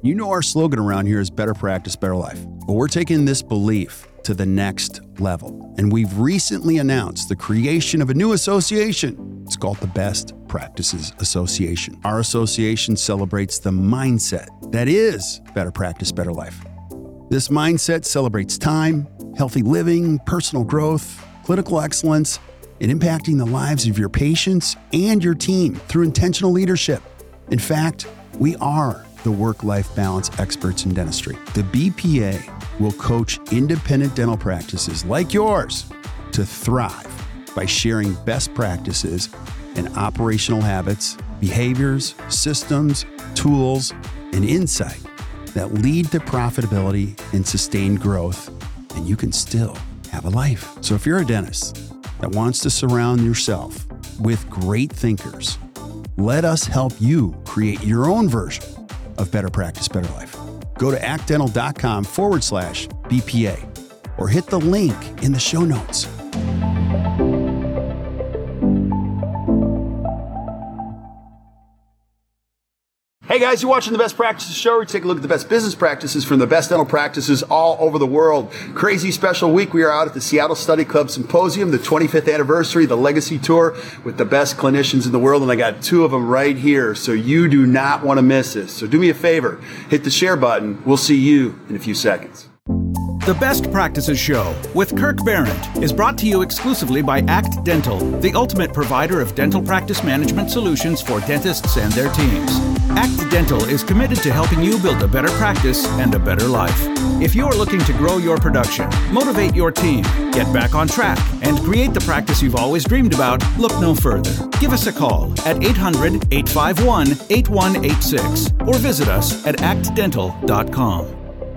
You know our slogan around here is better practice, better life. But we're taking this belief to the next level. And we've recently announced the creation of a new association. It's called the Best Practices Association. Our association celebrates the mindset that is better practice, better life. This mindset celebrates time, healthy living, personal growth, clinical excellence, and impacting the lives of your patients and your team through intentional leadership. In fact, we are the work-life balance experts in dentistry. The BPA will coach independent dental practices like yours to thrive by sharing best practices and operational habits, behaviors, systems, tools, and insight that lead to profitability and sustained growth, and you can still have a life. So if you're a dentist that wants to surround yourself with great thinkers, let us help you create your own version of better practice, better life. Go to actdental.com/BPA or hit the link in the show notes. Hey guys, you're watching the Best Practices Show. We take a look at the best business practices from the best dental practices all over the world. Crazy special week. We are out at the Seattle Study Club Symposium, the 25th anniversary, the Legacy Tour with the best clinicians in the world, and I got two of them right here, so you do not want to miss this. So do me a favor, hit the share button. We'll see you in a few seconds. The Best Practices Show with Kirk Behrendt is brought to you exclusively by ACT Dental, the ultimate provider of dental practice management solutions for dentists and their teams. ACT Dental is committed to helping you build a better practice and a better life. If you're looking to grow your production, motivate your team, get back on track, and create the practice you've always dreamed about, look no further. Give us a call at 800-851-8186 or visit us at actdental.com.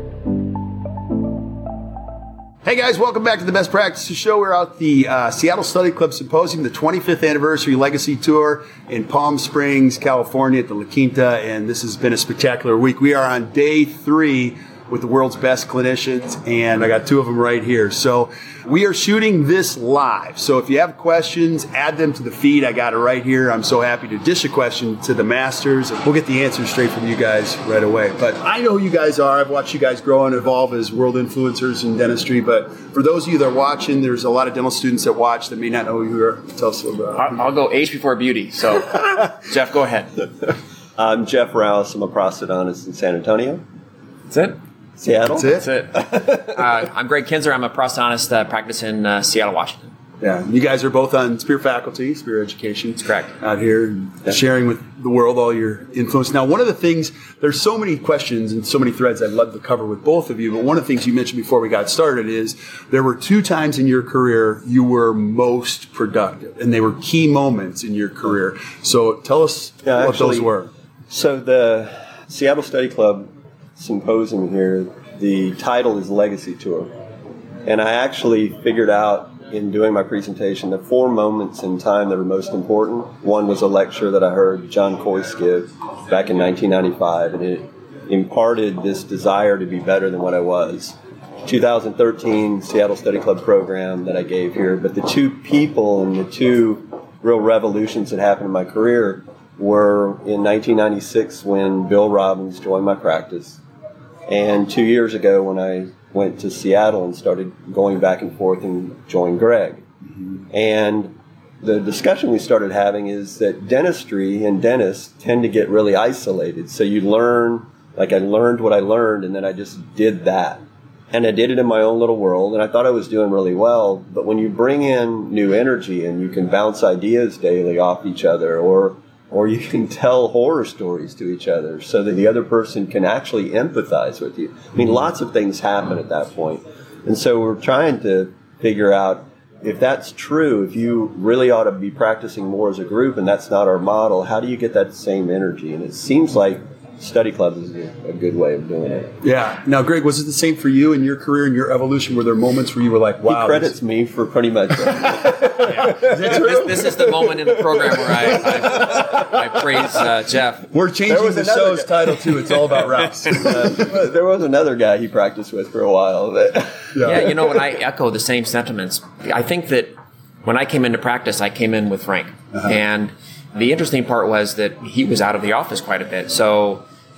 Hey guys, welcome back to the Best Practices Show. We're out at the Seattle Study Club Symposium, the 25th anniversary Legacy Tour in Palm Springs, California at the La Quinta, and this has been a spectacular week. We are on day 3 with the world's best clinicians, and I got two of them right here. So we are shooting this live. So if you have questions, add them to the feed. I got it right here. I'm so happy to dish a question to the masters, and we'll get the answers straight from you guys right away. But I know who you guys are. I've watched you guys grow and evolve as world influencers in dentistry. But for those of you that are watching, there's a lot of dental students that watch that may not know who you are. Tell us a little bit. I'll go age before beauty. So, Jeff, go ahead. I'm Jeff Rouse. I'm a prosthodontist in San Antonio. That's it? Seattle? That's it. I'm Greg Kinzer. I'm a prosthodontist practice in Seattle, Washington. Yeah, you guys are both on Spear faculty, Spear Education. That's correct. Out here sharing with the world all your influence. Now, one of the things, there's so many questions and so many threads I'd love to cover with both of you, but one of the things you mentioned before we got started is there were 2 times in your career you were most productive, and they were key moments in your career. So tell us what those were. So the Seattle Study Club Symposium here, the title is Legacy Tour. And I actually figured out in doing my presentation the 4 moments in time that are most important. One was a lecture that I heard John Coyce give back in 1995, and it imparted this desire to be better than what I was. 2013 Seattle Study Club program that I gave here, but the 2 people and the 2 real revolutions that happened in my career were in 1996 when Bill Robbins joined my practice, and 2 years ago when I went to Seattle and started going back and forth and joined Greg. Mm-hmm. And the discussion we started having is that dentistry and dentists tend to get really isolated. So you learn, like I learned what I learned, and then I just did that. And I did it in my own little world, and I thought I was doing really well. But when you bring in new energy and you can bounce ideas daily off each other, or you can tell horror stories to each other so that the other person can actually empathize with you. I mean, lots of things happen at that point. And so we're trying to figure out if that's true, if you really ought to be practicing more as a group, and that's not our model, how do you get that same energy? And it seems like study clubs is a good way of doing it. Yeah. Now, Greg, was it the same for you in your career and your evolution? Were there moments where you were like, wow? He credits me for pretty much This is the moment in the program where I praise Jeff. We're changing the show's title, too. It's all about Rouse. There was another guy he practiced with for a while. Yeah, you know, and I echo the same sentiments. I think that when I came into practice, I came in with Frank. Uh-huh. And the interesting part was that he was out of the office quite a bit. So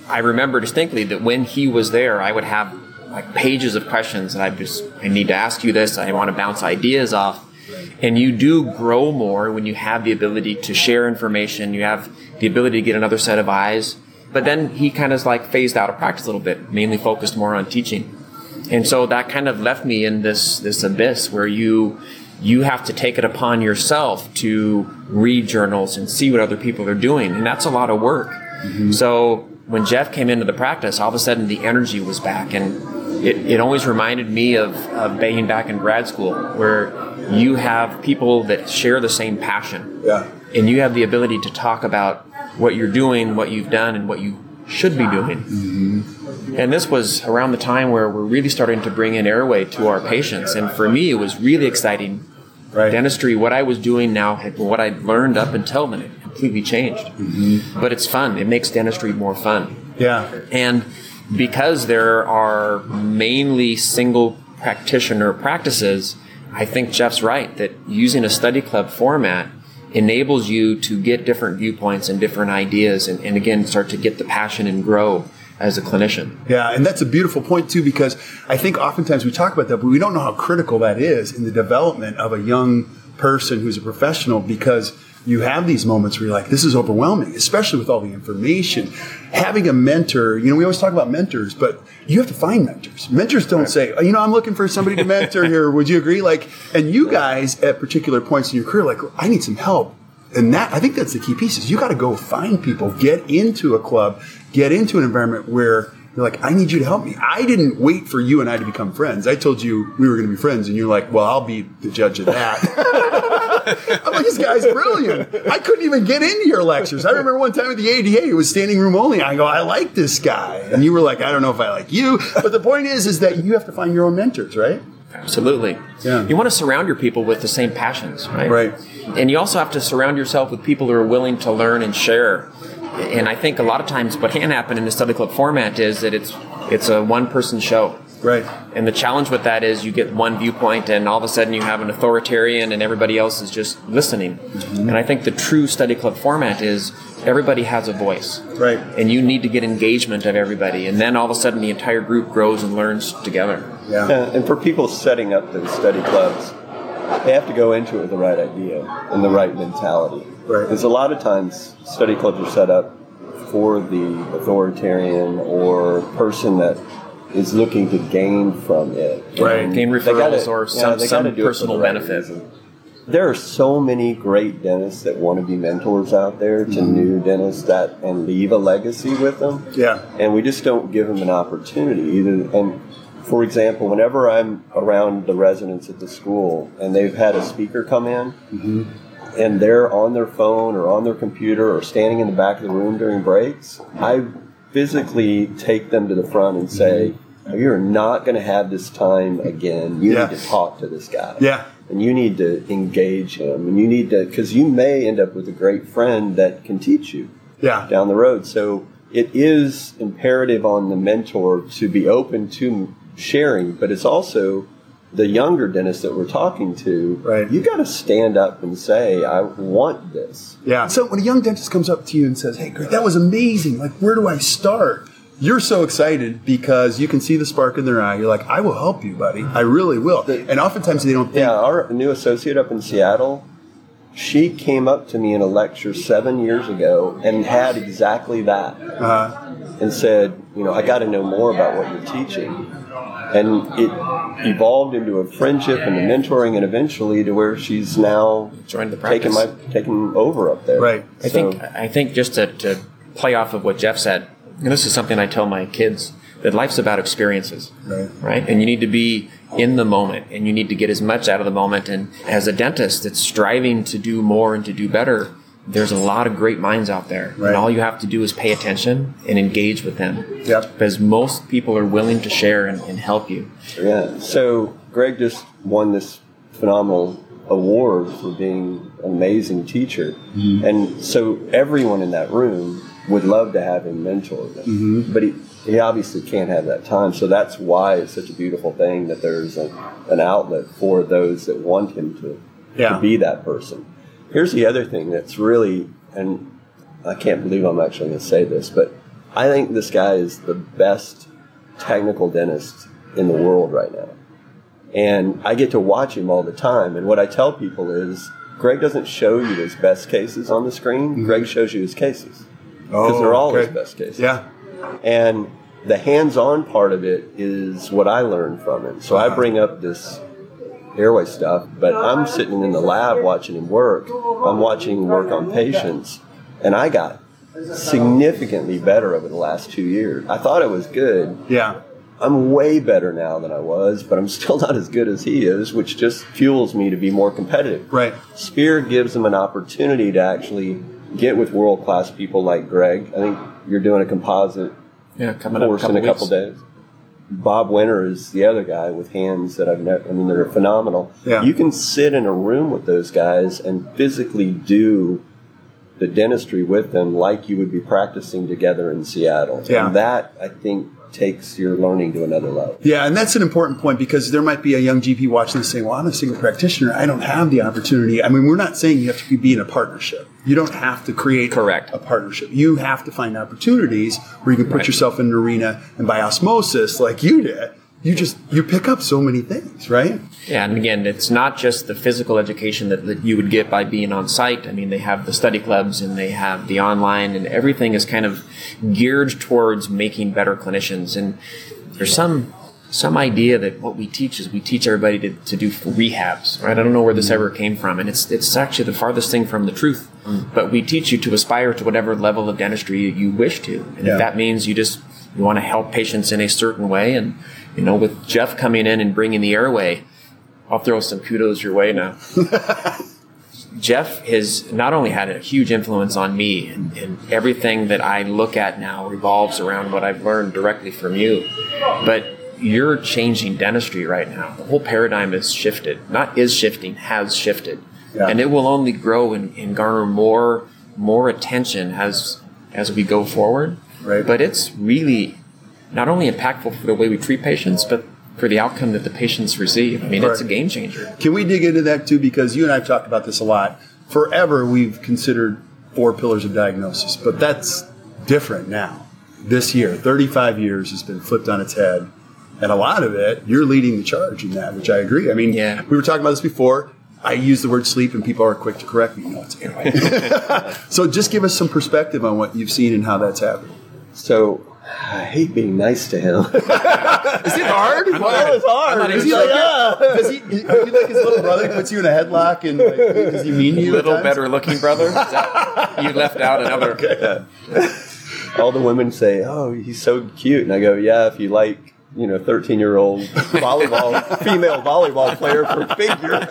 I remember distinctly that when he was there, I would have like pages of questions that I need to ask you this. I want to bounce ideas off. And you do grow more when you have the ability to share information. You have the ability to get another set of eyes. But then he kind of like phased out of practice a little bit, mainly focused more on teaching. And so that kind of left me in this abyss where you have to take it upon yourself to read journals and see what other people are doing. And that's a lot of work. Mm-hmm. So when Jeff came into the practice, all of a sudden the energy was back. And it always reminded me of being back in grad school, where you have people that share the same passion. Yeah. And you have the ability to talk about what you're doing, what you've done, and what you should be doing. Mm-hmm. And this was around the time where we're really starting to bring in airway to our patients. And for me, it was really exciting. Right. Dentistry, what I was doing now, what I'd learned up until then, it completely changed. Mm-hmm. But it's fun. It makes dentistry more fun. Yeah. And because there are mainly single practitioner practices, I think Jeff's right that using a study club format enables you to get different viewpoints and different ideas and again, start to get the passion and grow as a clinician. Yeah, and that's a beautiful point, too, because I think oftentimes we talk about that, but we don't know how critical that is in the development of a young person who's a professional, because you have these moments where you're like, this is overwhelming, especially with all the information. Having a mentor, we always talk about mentors, but you have to find mentors. Mentors don't say, I'm looking for somebody to mentor here. Would you agree? And you guys at particular points in your career, I need some help. And I think that's the key piece is you got to go find people, get into a club, get into an environment where you're like, I need you to help me. I didn't wait for you and I to become friends. I told you we were going to be friends, and you're like, well, I'll be the judge of that. I'm like, this guy's brilliant. I couldn't even get into your lectures. I remember one time at the ADA, it was standing room only. I go, I like this guy. And you were like, I don't know if I like you. But the point is that you have to find your own mentors, right? Absolutely. Yeah. You want to surround your people with the same passions, right? Right. And you also have to surround yourself with people who are willing to learn and share. And I think a lot of times what can happen in the study club format is that it's a one-person show. Right. And the challenge with that is you get one viewpoint and all of a sudden you have an authoritarian and everybody else is just listening. Mm-hmm. And I think the true study club format is everybody has a voice. Right. And you need to get engagement of everybody. And then all of a sudden the entire group grows and learns together. Yeah. And for people setting up those study clubs, they have to go into it with the right idea and the right mentality. Right. Because a lot of times study clubs are set up for the authoritarian or person that is looking to gain from it. Right. Gain referrals or some personal benefit. There are so many great dentists that want to be mentors out there to new dentists and leave a legacy with them. Yeah. And we just don't give them an opportunity either. And for example, whenever I'm around the residents at the school and they've had a speaker come in and they're on their phone or on their computer or standing in the back of the room during breaks, I physically take them to the front and say, you're not going to have this time again. You need to talk to this guy. Yeah. And you need to engage him. And you need to, because you may end up with a great friend that can teach you down the road. So it is imperative on the mentor to be open to sharing, but it's also the younger dentist that we're talking to. Right. You got to stand up and say, I want this. Yeah. So when a young dentist comes up to you and says, hey, Greg, that was amazing. Where do I start? You're so excited because you can see the spark in their eye. You're like, I will help you, buddy. I really will. And oftentimes they don't think. Yeah, our new associate up in Seattle, she came up to me in a lecture 7 years ago and had exactly that. And said, I got to know more about what you're teaching. And it evolved into a friendship and a mentoring, and eventually to where she's now joined the practice, taking over up there. Right. I think just to play off of what Jeff said, and this is something I tell my kids, that life's about experiences, right? And you need to be in the moment, and you need to get as much out of the moment. And as a dentist that's striving to do more and to do better, there's a lot of great minds out there. Right. And all you have to do is pay attention and engage with them. Yep. Because most people are willing to share and help you. Yeah. So Greg just won this phenomenal award for being an amazing teacher. Mm-hmm. And so everyone in that room would love to have him mentor them. Mm-hmm. But he obviously can't have that time. So that's why it's such a beautiful thing that there's an outlet for those that want him to be that person. Here's the other thing that's really, and I can't believe I'm actually going to say this, but I think this guy is the best technical dentist in the world right now. And I get to watch him all the time. And what I tell people is, Greg doesn't show you his best cases on the screen. Mm-hmm. Greg shows you his cases. Because they're all his best cases. Yeah. And the hands-on part of it is what I learned from him. So I bring up this airway stuff, but I'm sitting in the lab watching him work. I'm watching him work on patients. And I got significantly better over the last 2 years. I thought it was good. Yeah. I'm way better now than I was, but I'm still not as good as he is, which just fuels me to be more competitive. Right. Spear gives them an opportunity to actually get with world-class people like Greg. I think you're doing a composite course in a couple days. Bob Winter is the other guy with hands that they're phenomenal. Yeah. You can sit in a room with those guys and physically do the dentistry with them like you would be practicing together in Seattle. Yeah. And that, I think, takes your learning to another level. Yeah, and that's an important point, because there might be a young GP watching this saying, well, I'm a single practitioner. I don't have the opportunity. I mean, we're not saying you have to be in a partnership. You don't have to create a partnership. You have to find opportunities where you can put yourself in an arena, and by osmosis, like you did, you pick up so many things, right? Yeah, and again, it's not just the physical education that you would get by being on site. I mean, they have the study clubs and they have the online, and everything is kind of geared towards making better clinicians. And there's some idea that what we teach is we teach everybody to do rehabs, right? I don't know where this ever came from, and it's actually the farthest thing from the truth. But we teach you to aspire to whatever level of dentistry you wish to. And if that means you want to help patients in a certain way, and with Jeff coming in and bringing the airway, I'll throw some kudos your way now. Jeff has not only had a huge influence on me, and everything that I look at now revolves around what I've learned directly from you. But you're changing dentistry right now. The whole paradigm has shifted. Has shifted. Yeah. And it will only grow and garner more attention as we go forward. Right. But it's really not only impactful for the way we treat patients, but for the outcome that the patients receive. I mean, It's a game changer. Can we dig into that too? Because you and I have talked about this a lot. Forever, we've considered 4 pillars of diagnosis, but that's different now. This year, 35 years has been flipped on its head. And a lot of it, you're leading the charge in that, which I agree. I mean, we were talking about this before. I use the word sleep, and people are quick to correct me. No, it's airway. So just give us some perspective on what you've seen and how that's happened. So I hate being nice to him. Is it hard? It's hard. Is he does he like his little brother who puts you in a headlock, and does he mean you? Little better looking brother? You left out another. Okay. All the women say, "Oh, he's so cute," and I go, "Yeah, if you like, 13-year-old female volleyball player for figure."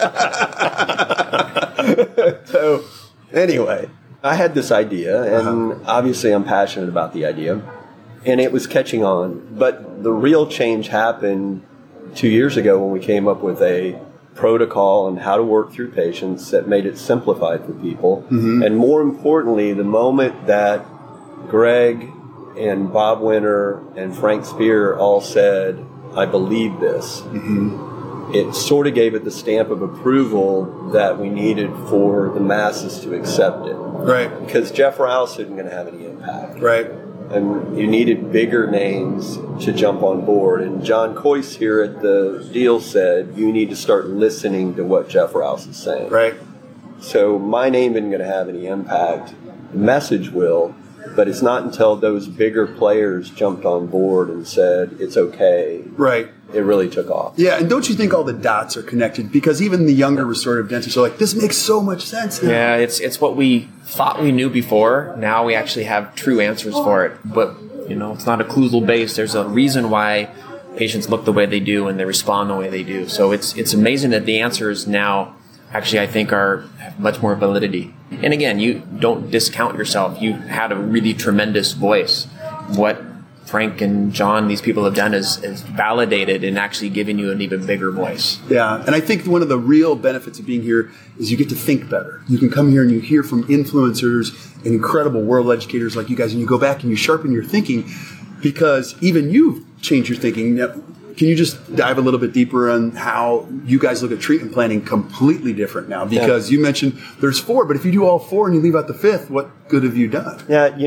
So, anyway, I had this idea, and obviously I'm passionate about the idea. And it was catching on. But the real change happened 2 years ago when we came up with a protocol on how to work through patients that made it simplified for people. Mm-hmm. And more importantly, the moment that Greg and Bob Winter and Frank Spear all said, "I believe this," it sort of gave it the stamp of approval that we needed for the masses to accept it. Right. Because Jeff Rouse isn't going to have any impact. Right. And you needed bigger names to jump on board. And John Coyce here at the deal said, you need to start listening to what Jeff Rouse is saying. Right. So my name isn't going to have any impact. The message will, but it's not until those bigger players jumped on board and said, it's okay. Right. It really took off. Yeah, and don't you think all the dots are connected? Because even the younger restorative dentists are like, this makes so much sense now. Yeah, it's what we thought we knew before. Now we actually have true answers for it. But, it's not occlusal based. There's a reason why patients look the way they do and they respond the way they do. So it's amazing that the answers now actually I think have much more validity. And again, you don't discount yourself. You had a really tremendous voice. What Frank and John, these people have done is validated and actually giving you an even bigger voice. Yeah, and I think one of the real benefits of being here is you get to think better. You can come here and you hear from influencers and incredible world educators like you guys, and you go back and you sharpen your thinking because even you've changed your thinking. Now, can you just dive a little bit deeper on how you guys look at treatment planning completely different now? Because you mentioned there's 4, but if you do all 4 and you leave out the 5th, what good have you done? Yeah,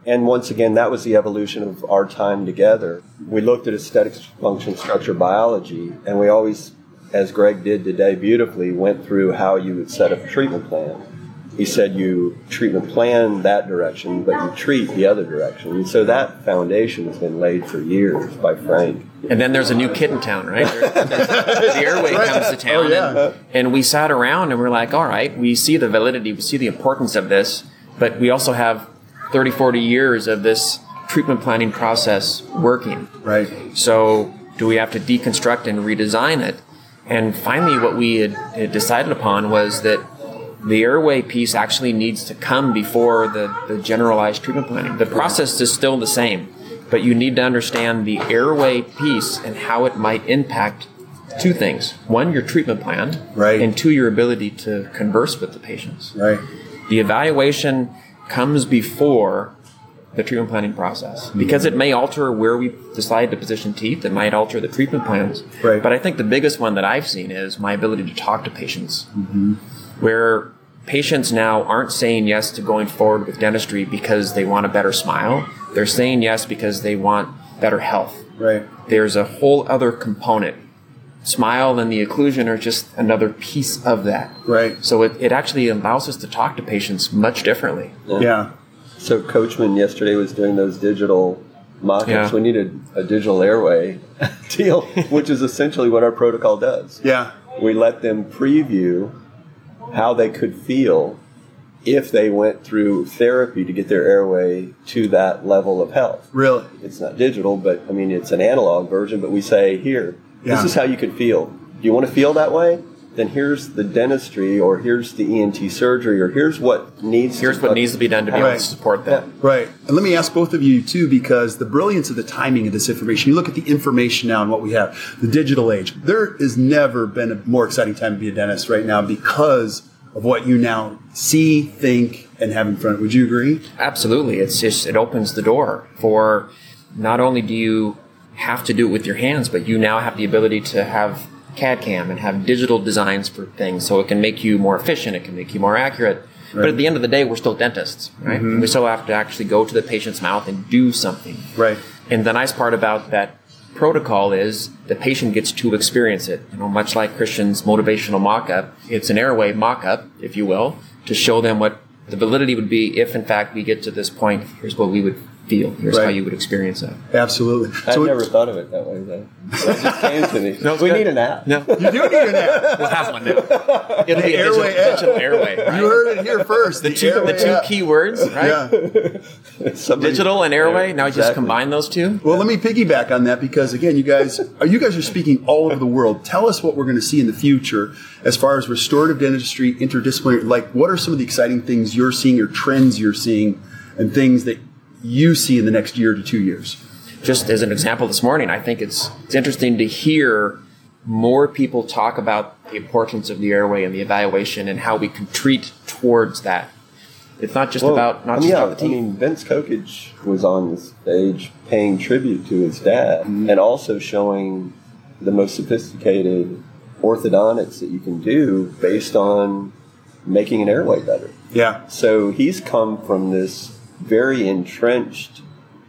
And once again, that was the evolution of our time together. We looked at aesthetics, function, structure, biology, and we always, as Greg did today beautifully, went through how you would set up a treatment plan. He said you treatment plan that direction, but you treat the other direction. And so that foundation has been laid for years by Frank. And then there's a new kid in town, right? The Airway comes to town, and we sat around and we're like, all right, we see the validity, we see the importance of this, but we also have 30, 40 years of this treatment planning process working. Right. So do we have to deconstruct and redesign it? And finally, what we had decided upon was that the airway piece actually needs to come before the generalized treatment planning. The process is still the same, but you need to understand the airway piece and how it might impact two things. One, your treatment plan, right, and two, your ability to converse with the patients. Right. The evaluation comes before the treatment planning process because it may alter where we decide to position teeth. It might alter the treatment plans. Right. But I think the biggest one that I've seen is my ability to talk to patients, where patients now aren't saying yes to going forward with dentistry because they want a better smile. They're saying yes because they want better health. Right. There's a whole other component. Smile and the occlusion are just another piece of that. Right. So it actually allows us to talk to patients much differently. Yeah. So Coachman yesterday was doing those digital mock-ups. Yeah. We needed a digital airway deal, which is essentially what our protocol does. Yeah. We let them preview how they could feel if they went through therapy to get their airway to that level of health. Really? It's not digital, but I mean, it's an analog version, but we say, here, this is how you could feel. Do you want to feel that way? Then here's the dentistry, or here's the ENT surgery, or here's what needs to be done to be able to support that. Right. And let me ask both of you, too, because the brilliance of the timing of this information, you look at the information now and what we have, the digital age. There has never been a more exciting time to be a dentist right now because of what you now see, think, and have in front. Would you agree? Absolutely. It opens the door for not only do you have to do it with your hands, but you now have the ability to have CAD/CAM and have digital designs for things, so it can make you more efficient, it can make you more accurate. Right. But at the end of the day, we're still dentists, right? Mm-hmm. We still have to actually go to the patient's mouth and do something. Right. And the nice part about that protocol is the patient gets to experience it. You know, much like Christian's motivational mock-up, it's an airway mock-up, if you will, to show them what the validity would be if, in fact, we get to this point. Here's what we would feel. Here's how you would experience it. Absolutely. I never thought of it that way, though. That just came to me. No, we need an app. No. You do need an app. We'll have one now. It'll be a digital airway. Right? You heard it here first. The two key words, right? Yeah. Digital and airway. Now just combine those two. Well, let me piggyback on that because, again, you guys are speaking all over the world. Tell us what we're going to see in the future as far as restorative dentistry, interdisciplinary. Like, what are some of the exciting things you're seeing or trends you're seeing and things that you see in the next year to 2 years? Just as an example this morning, I think it's interesting to hear more people talk about the importance of the airway and the evaluation and how we can treat towards that. It's not just about the teeth. I mean, Vince Kokich was on the stage paying tribute to his dad and also showing the most sophisticated orthodontics that you can do based on making an airway better. Yeah. So he's come from this very entrenched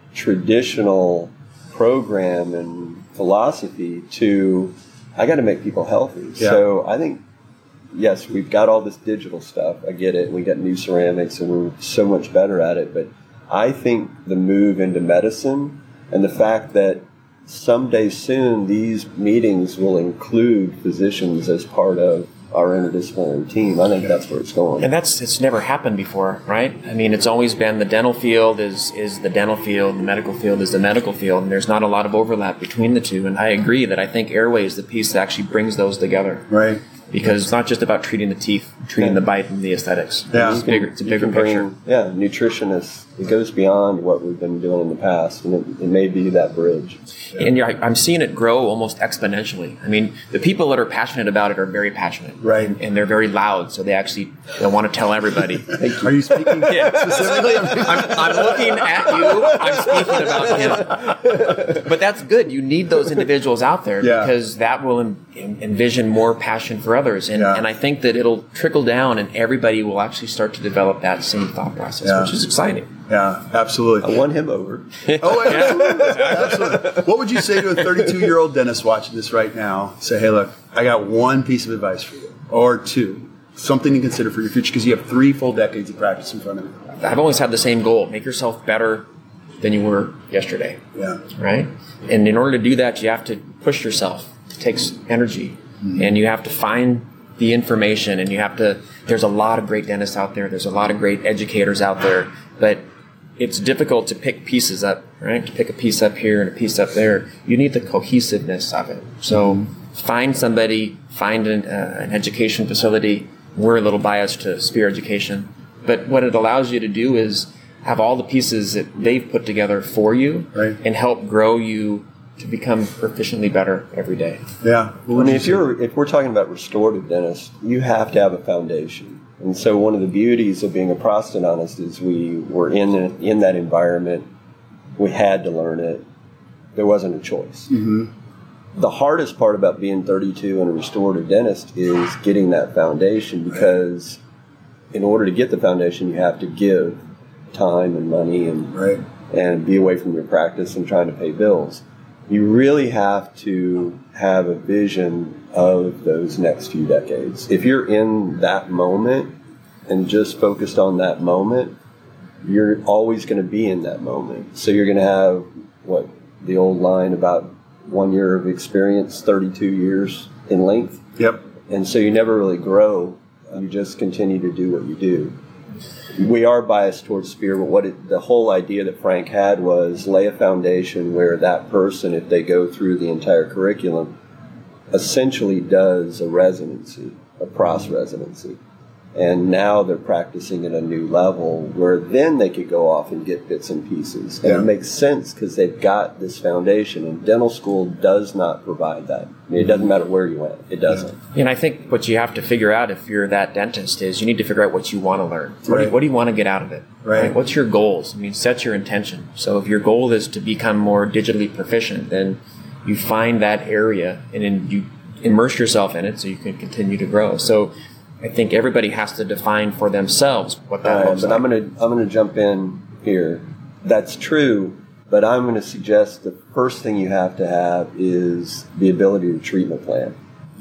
traditional program and philosophy to, I got to make people healthy. Yeah. So I think, yes, we've got all this digital stuff. I get it. We got new ceramics and we're so much better at it. But I think the move into medicine and the fact that someday soon these meetings will include physicians as part of our interdisciplinary team, I think that's where it's going. And it's never happened before, right? I mean, it's always been the dental field is the dental field, the medical field is the medical field, and there's not a lot of overlap between the two. And I agree that I think airway is the piece that actually brings those together. Right. Because it's not just about treating the teeth, treating the bite and the aesthetics. Yeah. It's a bigger picture. Nutritionists, it goes beyond what we've been doing in the past, and it may be that bridge. And I'm seeing it grow almost exponentially. I mean, the people that are passionate about it are very passionate. Right. And they're very loud, so they want to tell everybody. Are you speaking specifically? I'm looking at you. I'm speaking about him. But that's good. You need those individuals out there because that will envision more passion for others. And I think that it'll trickle down and everybody will actually start to develop that same thought process, which is exciting. Yeah, absolutely. I won him over. Oh, absolutely. Absolutely. What would you say to a 32-year-old dentist watching this right now? Say, hey, look, I got one piece of advice for you, or two, something to consider for your future, because you have 3 full decades of practice in front of you. I've always had the same goal: make yourself better than you were yesterday. Yeah. Right? And in order to do that, you have to push yourself. It takes energy. Mm-hmm. And you have to find the information, and there's a lot of great dentists out there. There's a lot of great educators out there, but it's difficult to pick pieces up, right? To pick a piece up here and a piece up there. You need the cohesiveness of it. So find somebody, find an education facility. We're a little biased to Spear Education, but what it allows you to do is have all the pieces that they've put together for you, right, and help grow you to become proficiently better every day. Yeah. Well, I mean, if we're talking about restorative dentists, you have to have a foundation. And so one of the beauties of being a prosthodontist is we were in that environment. We had to learn it. There wasn't a choice. Mm-hmm. The hardest part about being 32 and a restorative dentist is getting that foundation, because in order to get the foundation, you have to give time and money and be away from your practice and trying to pay bills. You really have to have a vision of those next few decades. If you're in that moment and just focused on that moment, you're always going to be in that moment. So you're going to have, the old line about 1 year of experience, 32 years in length. Yep. And so you never really grow. You just continue to do what you do. We are biased towards Spear, but the whole idea that Frank had was lay a foundation where that person, if they go through the entire curriculum, essentially does a residency, a pros residency. And now they're practicing at a new level where then they could go off and get bits and pieces. And it makes sense because they've got this foundation, and dental school does not provide that. I mean, it doesn't matter where you went. It doesn't. And I think what you have to figure out if you're that dentist is you need to figure out what you want to learn. What do you want to get out of it? Right. What's your goals? I mean, set your intention. So if your goal is to become more digitally proficient, then you find that area and then you immerse yourself in it so you can continue to grow. So I think everybody has to define for themselves what that looks like. But I'm going to jump in here. That's true, but I'm going to suggest the first thing you have to have is the ability to treatment plan.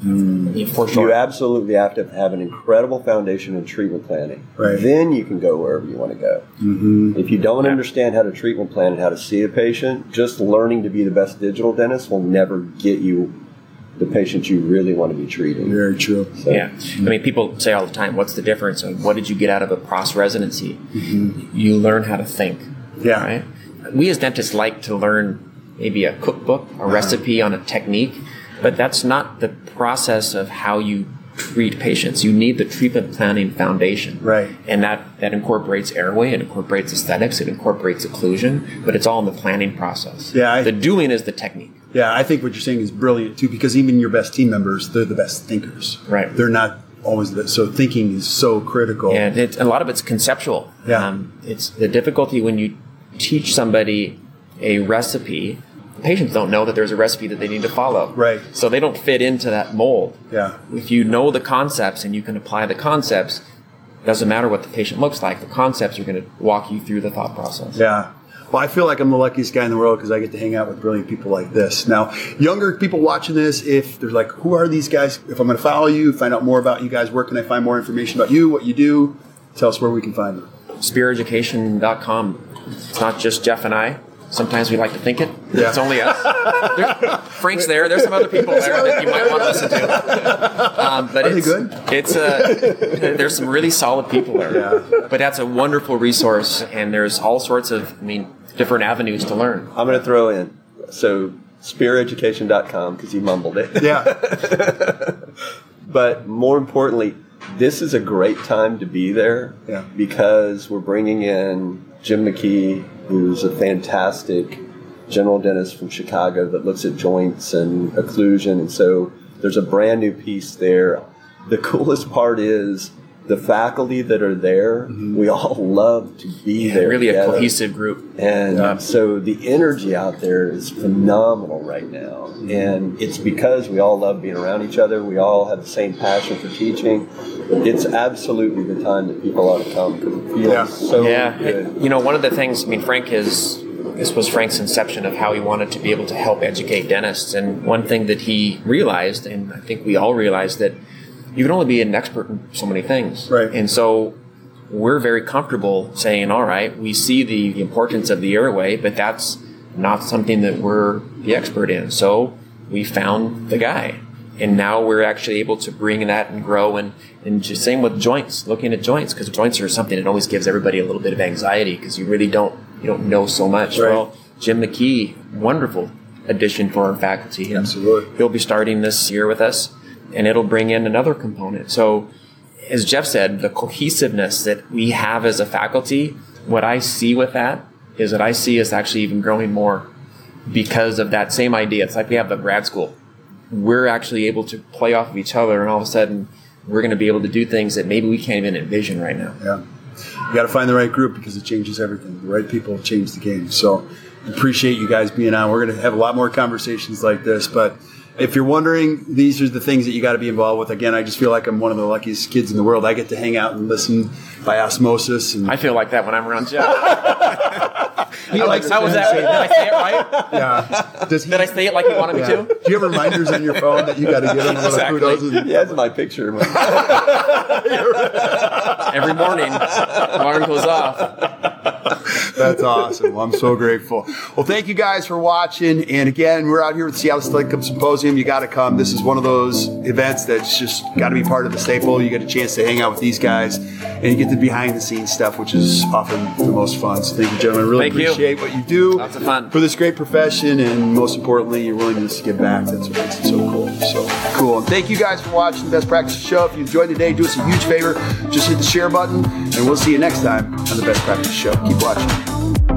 For sure. You absolutely have to have an incredible foundation in treatment planning. Right. Then you can go wherever you want to go. Mm-hmm. If you don't understand how to treatment plan and how to see a patient, just learning to be the best digital dentist will never get you the patients you really want to be treating. Very true. So. Yeah. I mean, people say all the time, what's the difference? What did you get out of a pros residency? Mm-hmm. You learn how to think. Yeah. Right? We as dentists like to learn maybe a cookbook, a recipe on a technique, but that's not the process of how you treat patients. You need the treatment planning foundation. Right. And that incorporates airway, it incorporates aesthetics, it incorporates occlusion, but it's all in the planning process. Yeah. The doing is the technique. Yeah, I think what you're saying is brilliant too, because even your best team members, they're the best thinkers. Right. They're not always so thinking is so critical. And a lot of it's conceptual. Yeah. It's the difficulty when you teach somebody a recipe. Patients don't know that there's a recipe that they need to follow. Right. So they don't fit into that mold. Yeah. If you know the concepts and you can apply the concepts, it doesn't matter what the patient looks like. The concepts are going to walk you through the thought process. Yeah. Well, I feel like I'm the luckiest guy in the world because I get to hang out with brilliant people like this. Now, younger people watching this, if they're like, who are these guys? If I'm going to follow you, find out more about you guys, where can I find more information about you, what you do? Tell us where we can find them. SpearEducation.com. It's not just Jeff and I. Sometimes we like to think it. Yeah. It's only us. Frank's there. There's some other people there that you might want to listen to. But are they good? There's some really solid people there. Yeah. But that's a wonderful resource, and there's all sorts of, different avenues to learn. I'm going to throw in, so SpearEducation.com, because he mumbled it. Yeah. But more importantly, this is a great time to be there because we're bringing in Jim McKee, who's a fantastic general dentist from Chicago that looks at joints and occlusion. And so there's a brand new piece there. The coolest part is the faculty that are there, we all love to be there. Really together. a cohesive group. And so the energy out there is phenomenal right now. And it's because we all love being around each other. We all have the same passion for teaching. It's absolutely the time that people ought to come because it feels so good. You know, one of the things, I mean, this was Frank's inception of how he wanted to be able to help educate dentists. And one thing that he realized, and I think we all realized, that you can only be an expert in so many things. Right. And so we're very comfortable saying, all right, we see the importance of the airway, but that's not something that we're the expert in. So we found the guy. And now we're actually able to bring that and grow. And just same with joints, looking at joints, because joints are something that always gives everybody a little bit of anxiety because you really don't know so much. Right. Well, Jim McKee, wonderful addition for our faculty. Absolutely. He'll be starting this year with us, and it'll bring in another component. So as Jeff said, the cohesiveness that we have as a faculty, what I see with that is that I see us actually even growing more because of that same idea. It's like we have the grad school. We're actually able to play off of each other, and all of a sudden we're going to be able to do things that maybe we can't even envision right now. Yeah. You got to find the right group because it changes everything. The right people change the game. So appreciate you guys being on. We're going to have a lot more conversations like this, but if you're wondering, these are the things that you got to be involved with. Again, I just feel like I'm one of the luckiest kids in the world. I get to hang out and listen by osmosis. And I feel like that when I'm around Jeff. he likes How was that? Did I say it right? Yeah. Did I say it like you wanted me to? Do you have reminders on your phone that you got to get them? Exactly. He has my picture. Every morning, alarm goes off. That's awesome. Well, I'm so grateful. Well, thank you guys for watching. And again, we're out here with the Seattle Athletic Club Symposium. You got to come. This is one of those events that's just got to be part of the staple. You get a chance to hang out with these guys, and you get the behind-the-scenes stuff, which is often the most fun. So thank you, gentlemen. Really appreciate what you do. Lots of fun. For this great profession, and most importantly, your willingness to give back. That's what makes it so cool. So cool. And thank you guys for watching the Best Practice Show. If you enjoyed today, do us a huge favor. Just hit the share button, and we'll see you next time on the Best Practice Show. Keep watching.